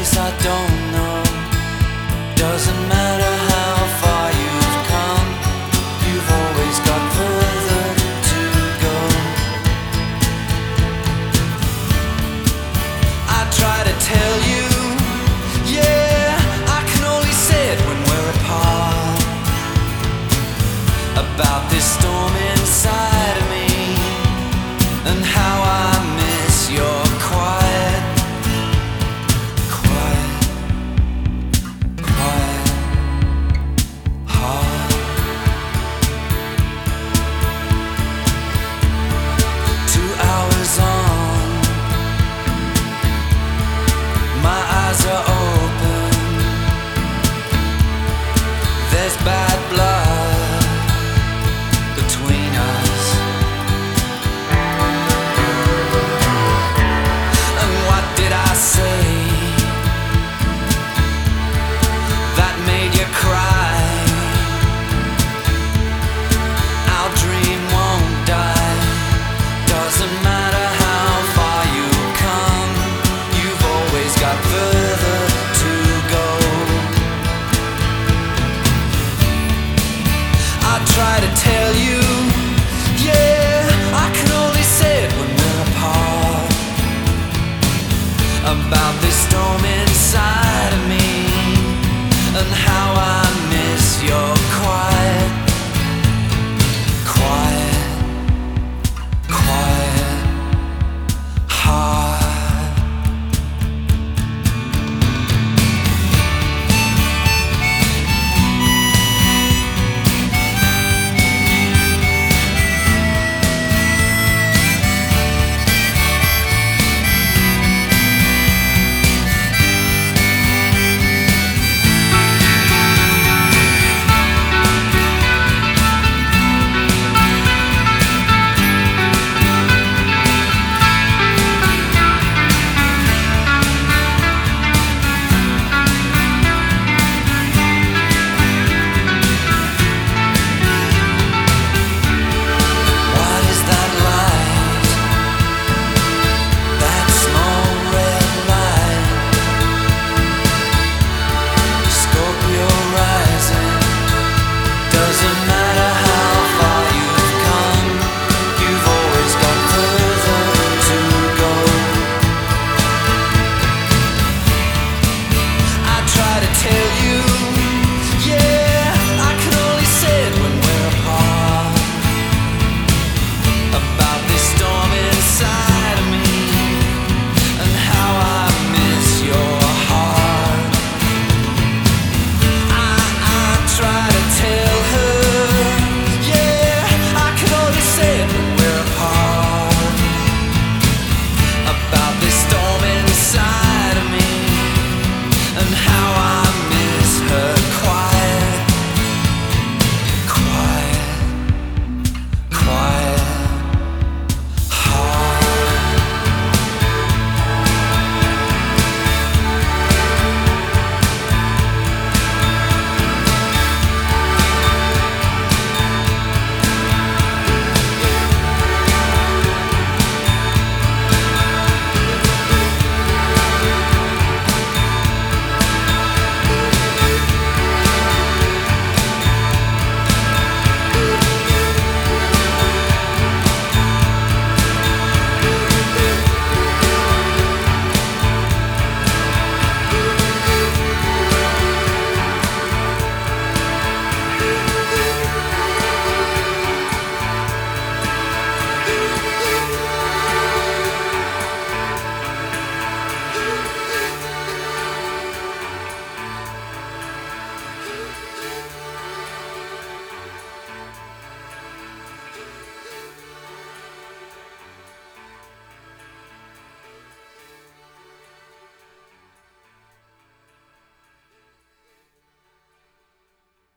I don't know. Doesn't matter how far you've come, you've always got further to go. I try to tell you, yeah, I can only say it when we're apart, about this storm inside of me, and how I miss your quiet, quiet, quiet heart. 2 hours on, my eyes are open. There's bad blood between us. And what did I say that made you cry? Our dream won't die. Doesn't matter how far you come, you've always got further to go. I try to tell you, yeah, I can only say it when we're apart, about this storm inside of me, and